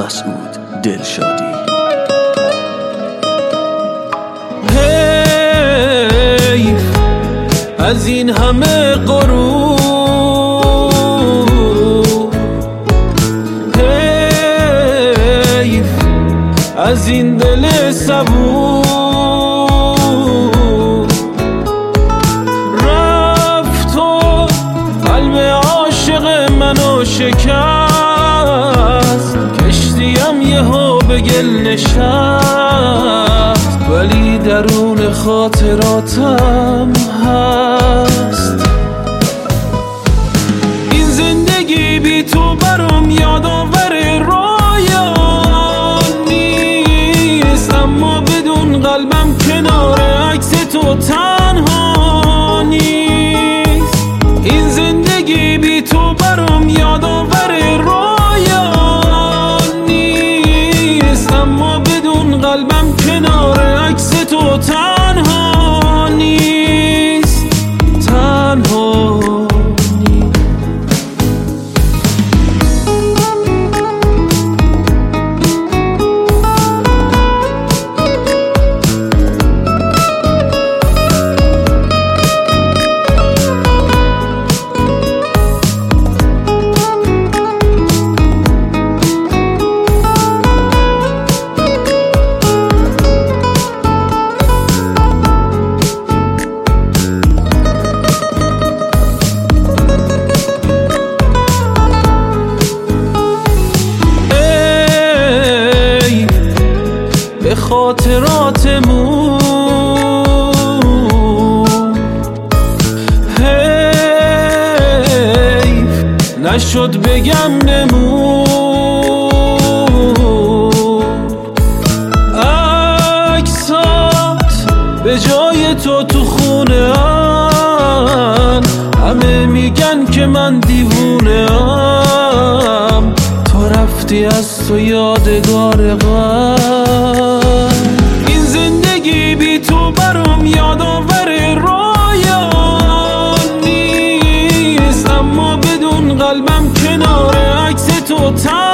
مسعود دلشادی. حیف از این همه غرور، حیف از این دل صبور، رفت و قلب عاشق منو شکست، کشتیم یهو به گل نشست، ولی درون خاطراتم هست. این زندگی بی تو برام یادآور رویان نیست، اما بدون قلبم کنار عکس تو تنها نیست. این زندگی بی تو برام یادآور رویان نیست، اما بدون قلبم کنار عکس تو تنها نیست، تنها نیست. به خاطراتمون حیف نشد بگم نمون، عکسات به جای تو خونه ان، همه میگن که من دیوونه ام، تو رفتی از تو یادگار غم. این زندگی بی تو برام یادآور رویان نیست، اما بدون قلبم کنار عکس تو